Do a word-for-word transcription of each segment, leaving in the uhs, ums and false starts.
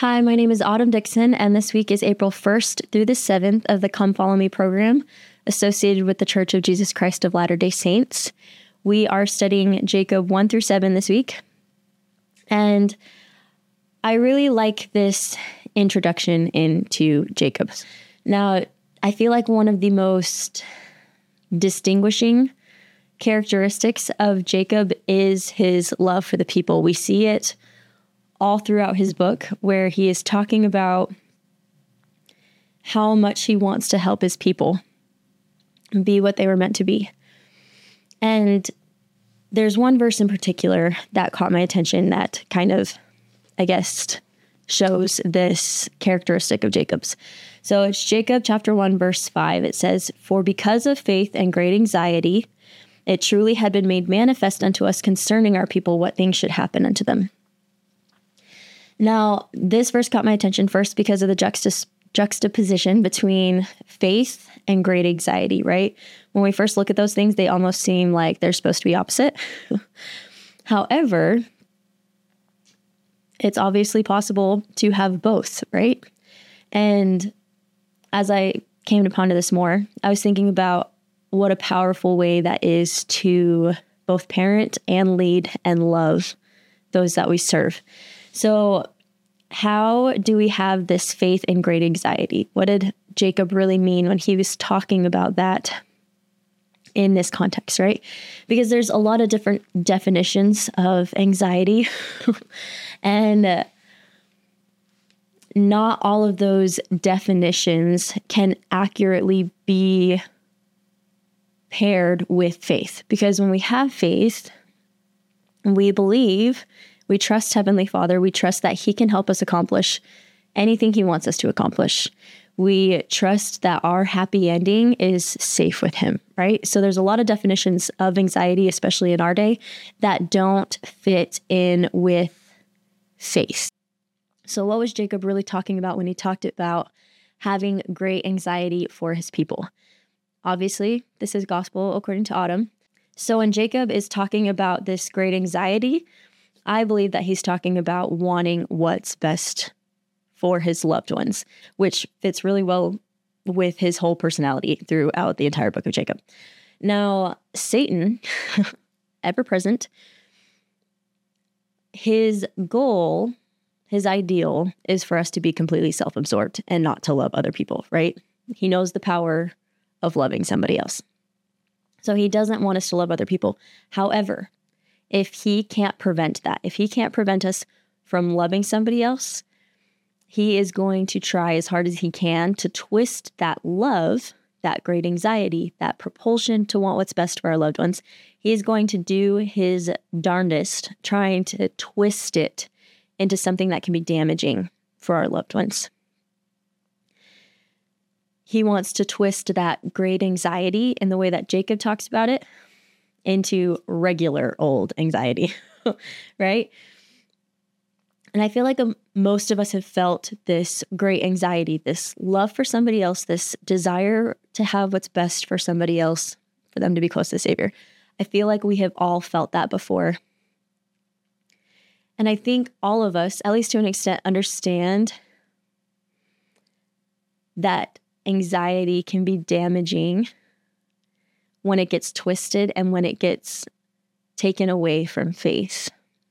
Hi, my name is Autumn Dixon, and this week is April first through the seventh of the Come Follow Me program associated with the Church of Jesus Christ of Latter-day Saints. We are studying Jacob one through seven this week, and I really like this introduction into Jacob. Now, I feel like one of the most distinguishing characteristics of Jacob is his love for the people. We see it all throughout his book, where he is talking about how much he wants to help his people be what they were meant to be. And there's one verse in particular that caught my attention that kind of, I guess, shows this characteristic of Jacob's. So it's Jacob chapter one, verse five. It says, "For because of faith and great anxiety, it truly had been made manifest unto us concerning our people what things should happen unto them." Now, this verse caught my attention first because of the juxtas- juxtaposition between faith and great anxiety, right? When we first look at those things, they almost seem like they're supposed to be opposite. However, it's obviously possible to have both, right? And as I came to ponder this more, I was thinking about what a powerful way that is to both parent and lead and love those that we serve. So how do we have this faith in great anxiety? What did Jacob really mean when he was talking about that in this context, right? Because there's a lot of different definitions of anxiety, and uh, not all of those definitions can accurately be paired with faith. Because when we have faith, we believe, we trust Heavenly Father. We trust that He can help us accomplish anything He wants us to accomplish. We trust that our happy ending is safe with Him, right? So there's a lot of definitions of anxiety, especially in our day, that don't fit in with faith. So what was Jacob really talking about when he talked about having great anxiety for his people? Obviously, this is gospel according to Autumn. So when Jacob is talking about this great anxiety, I believe that he's talking about wanting what's best for his loved ones, which fits really well with his whole personality throughout the entire book of Jacob. Now, Satan, ever present, his goal, his ideal is for us to be completely self-absorbed and not to love other people, right? He knows the power of loving somebody else. So he doesn't want us to love other people. However, if he can't prevent that, if he can't prevent us from loving somebody else, he is going to try as hard as he can to twist that love, that great anxiety, that propulsion to want what's best for our loved ones. He is going to do his darndest trying to twist it into something that can be damaging for our loved ones. He wants to twist that great anxiety in the way that Jacob talks about it into regular old anxiety, right? And I feel like um, most of us have felt this great anxiety, this love for somebody else, this desire to have what's best for somebody else, for them to be close to the Savior. I feel like we have all felt that before. And I think all of us, at least to an extent, understand that anxiety can be damaging when it gets twisted and when it gets taken away from faith.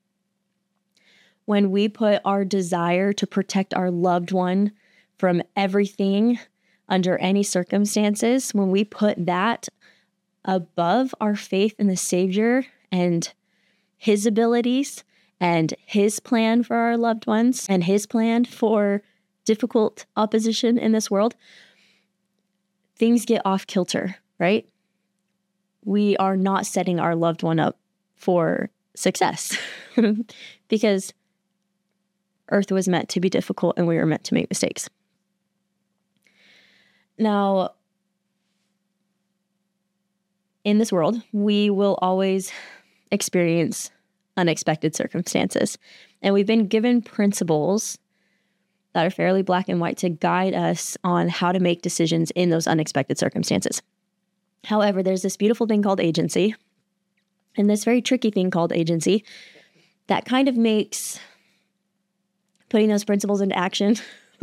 When we put our desire to protect our loved one from everything under any circumstances, when we put that above our faith in the Savior and His abilities and His plan for our loved ones and His plan for difficult opposition in this world, things get off kilter, right? We are not setting our loved one up for success because earth was meant to be difficult and we were meant to make mistakes. Now, in this world, we will always experience unexpected circumstances, and we've been given principles that are fairly black and white to guide us on how to make decisions in those unexpected circumstances. However, there's this beautiful thing called agency and this very tricky thing called agency that kind of makes putting those principles into action.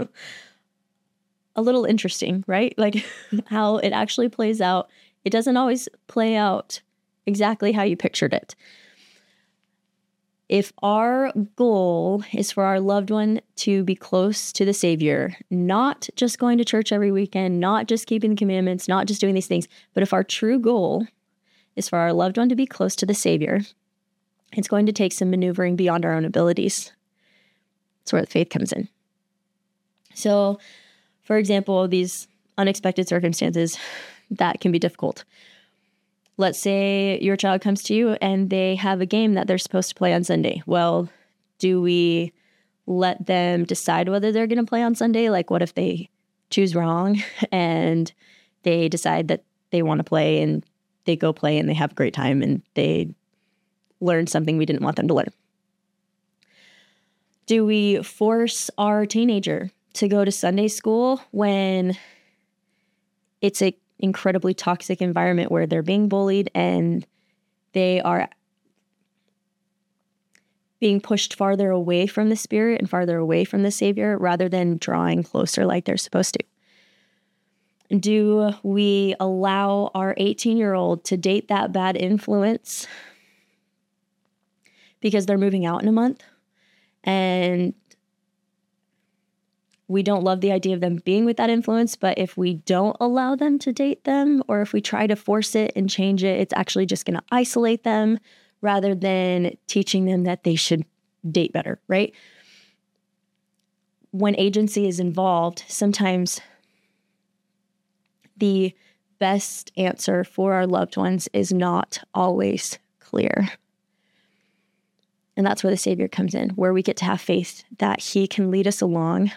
A little interesting, right? Like how it actually plays out. It doesn't always play out exactly how you pictured it. If our goal is for our loved one to be close to the Savior, not just going to church every weekend, not just keeping the commandments, not just doing these things, but if our true goal is for our loved one to be close to the Savior, it's going to take some maneuvering beyond our own abilities. That's where the faith comes in. So, for example, these unexpected circumstances that can be difficult. Let's say your child comes to you and they have a game that they're supposed to play on Sunday. Well, do we let them decide whether they're going to play on Sunday? Like, what if they choose wrong and they decide that they want to play and they go play and they have a great time and they learn something we didn't want them to learn? Do we force our teenager to go to Sunday school when it's an incredibly toxic environment where they're being bullied and they are being pushed farther away from the Spirit and farther away from the Savior rather than drawing closer like they're supposed to? Do we allow our eighteen-year-old to date that bad influence because they're moving out in a month and we don't love the idea of them being with that influence, but if we don't allow them to date them, or if we try to force it and change it, it's actually just going to isolate them rather than teaching them that they should date better, right? When agency is involved, sometimes the best answer for our loved ones is not always clear. And that's where the Savior comes in, where we get to have faith that He can lead us along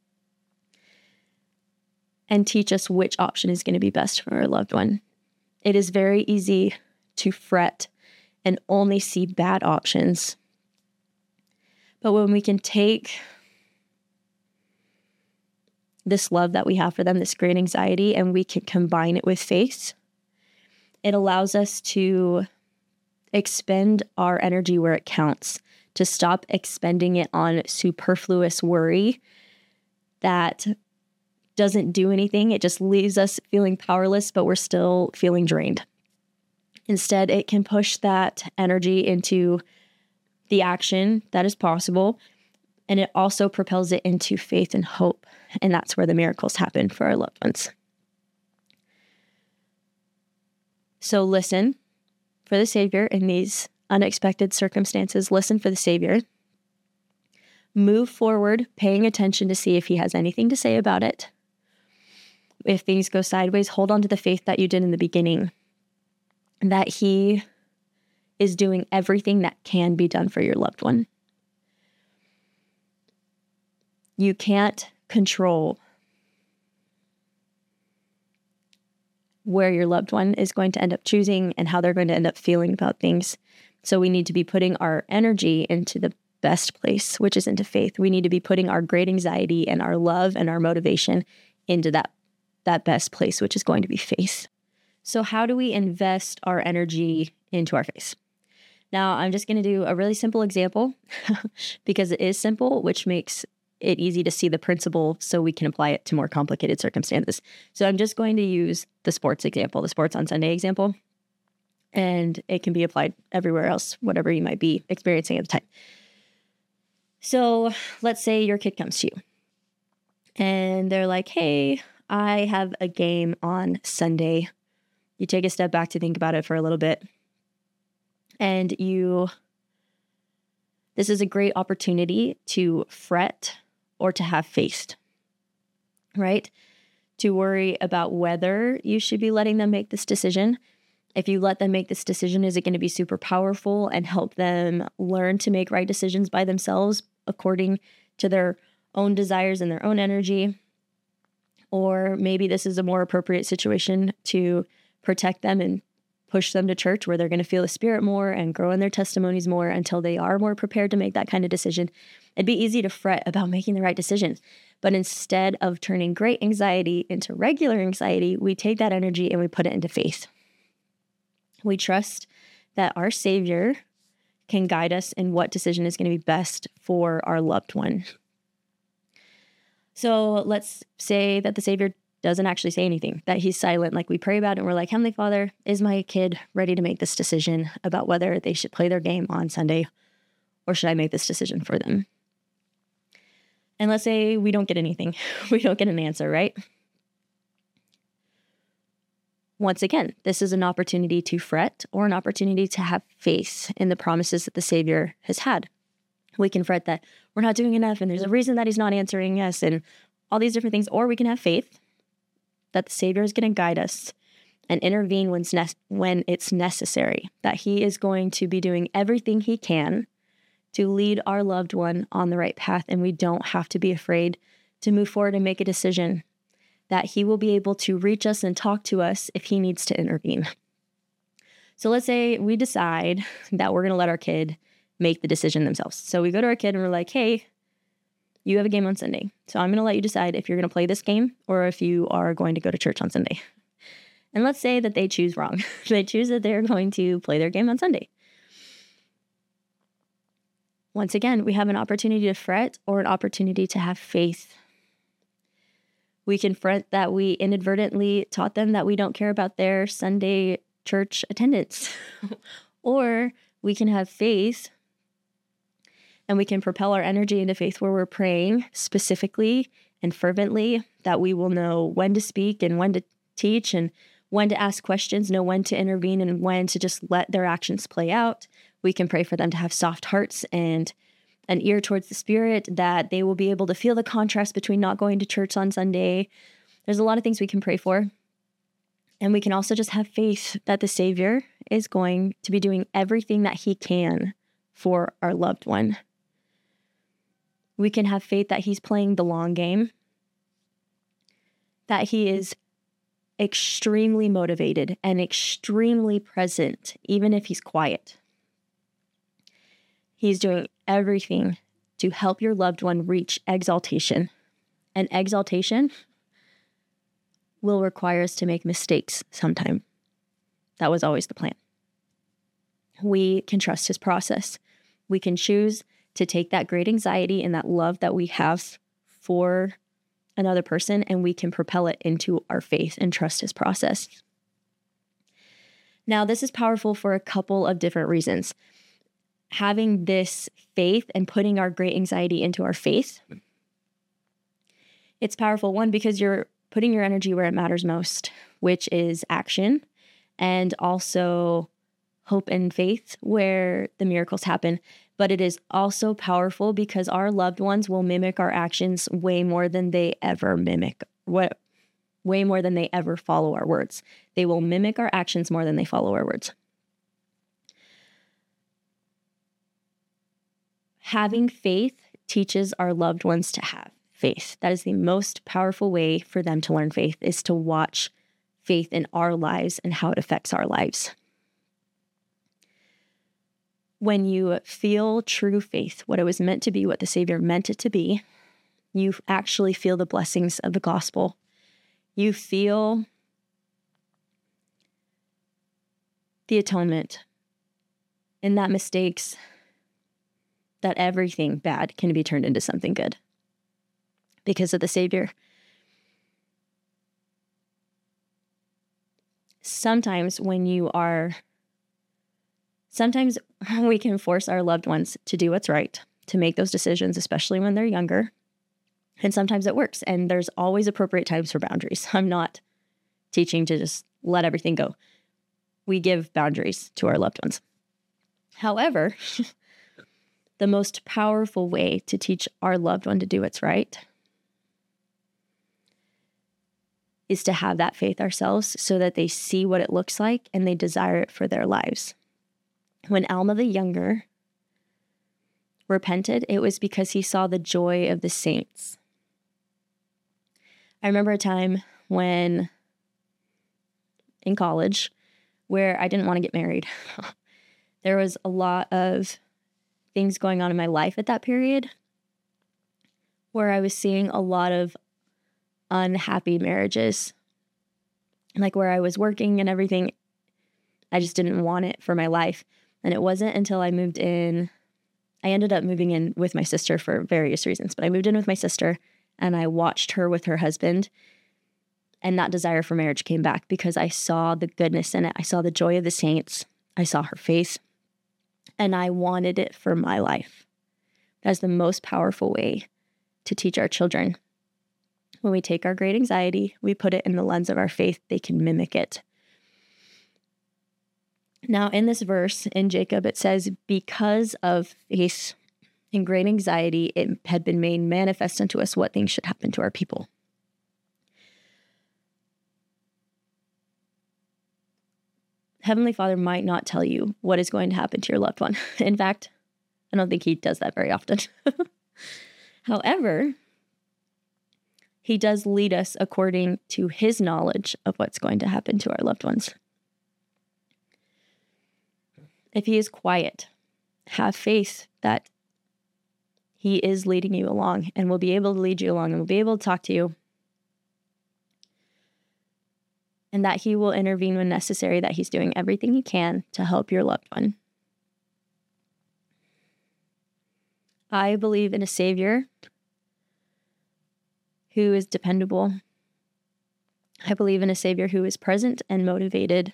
and teach us which option is going to be best for our loved one. It is very easy to fret and only see bad options. But when we can take this love that we have for them, this great anxiety, and we can combine it with faith, it allows us to expend our energy where it counts, to stop expending it on superfluous worry that doesn't do anything. It just leaves us feeling powerless, but we're still feeling drained. Instead, it can push that energy into the action that is possible, and it also propels it into faith and hope, and that's where the miracles happen for our loved ones. So listen for the Savior in these unexpected circumstances. Listen for the Savior. Move forward, paying attention to see if He has anything to say about it. If things go sideways, hold on to the faith that you did in the beginning, that He is doing everything that can be done for your loved one. You can't control where your loved one is going to end up choosing and how they're going to end up feeling about things. So we need to be putting our energy into the best place, which is into faith. We need to be putting our great anxiety and our love and our motivation into that that best place, which is going to be faith. So how do we invest our energy into our faith? Now, I'm just going to do a really simple example because it is simple, which makes it easy to see the principle so we can apply it to more complicated circumstances. So I'm just going to use the sports example, the sports on Sunday example, and it can be applied everywhere else, whatever you might be experiencing at the time. So let's say your kid comes to you and they're like, hey, I have a game on Sunday. You take a step back to think about it for a little bit. And you, this is a great opportunity to fret or to have faith, right? To worry about whether you should be letting them make this decision. If you let them make this decision, is it going to be super powerful and help them learn to make right decisions by themselves according to their own desires and their own energy? Or maybe this is a more appropriate situation to protect them and push them to church where they're going to feel the Spirit more and grow in their testimonies more until they are more prepared to make that kind of decision. It'd be easy to fret about making the right decisions. But instead of turning great anxiety into regular anxiety, we take that energy and we put it into faith. We trust that our Savior can guide us in what decision is going to be best for our loved one. So let's say that the Savior doesn't actually say anything, that he's silent. Like we pray about it and we're like, Heavenly Father, is my kid ready to make this decision about whether they should play their game on Sunday, or should I make this decision for them? And let's say we don't get anything. We don't get an answer, right? Once again, this is an opportunity to fret or an opportunity to have faith in the promises that the Savior has had. We can fret that we're not doing enough and there's a reason that he's not answering us and all these different things. Or we can have faith that the Savior is going to guide us and intervene when it's, ne- when it's necessary, that he is going to be doing everything he can to lead our loved one on the right path. And we don't have to be afraid to move forward and make a decision, that he will be able to reach us and talk to us if he needs to intervene. So let's say we decide that we're going to let our kid make the decision themselves. So we go to our kid and we're like, hey, you have a game on Sunday. So I'm going to let you decide if you're going to play this game or if you are going to go to church on Sunday. And let's say that they choose wrong. They choose that they're going to play their game on Sunday. Once again, we have an opportunity to fret or an opportunity to have faith. We can fret that we inadvertently taught them that we don't care about their Sunday church attendance. Or we can have faith and we can propel our energy into faith where we're praying specifically and fervently that we will know when to speak and when to teach and when to ask questions, know when to intervene and when to just let their actions play out. We can pray for them to have soft hearts and an ear towards the Spirit, that they will be able to feel the contrast between not going to church on Sunday. There's a lot of things we can pray for. And we can also just have faith that the Savior is going to be doing everything that he can for our loved one. We can have faith that he's playing the long game, that he is extremely motivated and extremely present, even if he's quiet. He's doing everything to help your loved one reach exaltation. And exaltation will require us to make mistakes sometime. That was always the plan. We can trust his process. We can choose to take that great anxiety and that love that we have for another person, and we can propel it into our faith and trust his process. Now, this is powerful for a couple of different reasons. Having this faith and putting our great anxiety into our faith, it's powerful, one, because you're putting your energy where it matters most, which is action, and also hope and faith where the miracles happen. But it is also powerful because our loved ones will mimic our actions way more than they ever mimic, what, way more than they ever follow our words. They will mimic our actions more than they follow our words. Having faith teaches our loved ones to have faith. That is the most powerful way for them to learn faith, is to watch faith in our lives and how it affects our lives. When you feel true faith, what it was meant to be, what the Savior meant it to be, you actually feel the blessings of the gospel. You feel the atonement, and that mistakes, that everything bad can be turned into something good because of the Savior. Sometimes when you are, sometimes we can force our loved ones to do what's right, to make those decisions, especially when they're younger. And sometimes it works. And there's always appropriate times for boundaries. I'm not teaching to just let everything go. We give boundaries to our loved ones. However, the most powerful way to teach our loved one to do what's right is to have that faith ourselves so that they see what it looks like and they desire it for their lives. When Alma the Younger repented, it was because he saw the joy of the saints. I remember a time when, in college, where I didn't want to get married. There was a lot of things going on in my life at that period where I was seeing a lot of unhappy marriages, like where I was working and everything. I just didn't want it for my life. And it wasn't until I moved in, I ended up moving in with my sister for various reasons, but I moved in with my sister and I watched her with her husband, and that desire for marriage came back because I saw the goodness in it. I saw the joy of the saints. I saw her face, and I wanted it for my life. That's the most powerful way to teach our children. When we take our great anxiety, we put it in the lens of our faith, they can mimic it. Now, in this verse in Jacob, it says, because of faith and great anxiety, it had been made manifest unto us what things should happen to our people. Heavenly Father might not tell you what is going to happen to your loved one. In fact, I don't think he does that very often. However, he does lead us according to his knowledge of what's going to happen to our loved ones. If he is quiet, have faith that he is leading you along and will be able to lead you along and will be able to talk to you, and that he will intervene when necessary, that he's doing everything he can to help your loved one. I believe in a Savior who is dependable. I believe in a Savior who is present and motivated,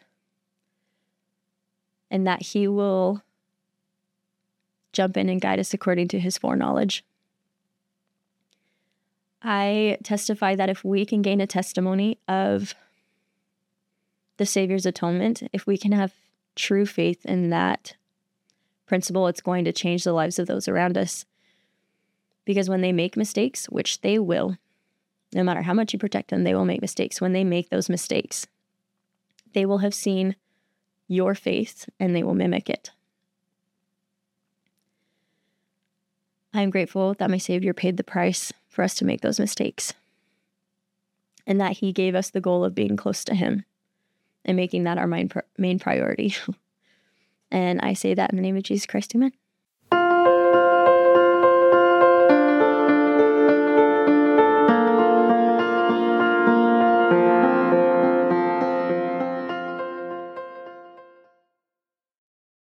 and that he will jump in and guide us according to his foreknowledge. I testify that if we can gain a testimony of the Savior's atonement, if we can have true faith in that principle, it's going to change the lives of those around us. Because when they make mistakes, which they will, no matter how much you protect them, they will make mistakes. When they make those mistakes, they will have seen your faith and they will mimic it. I am grateful that my Savior paid the price for us to make those mistakes, and that he gave us the goal of being close to him and making that our main, main priority. And I say that in the name of Jesus Christ, amen.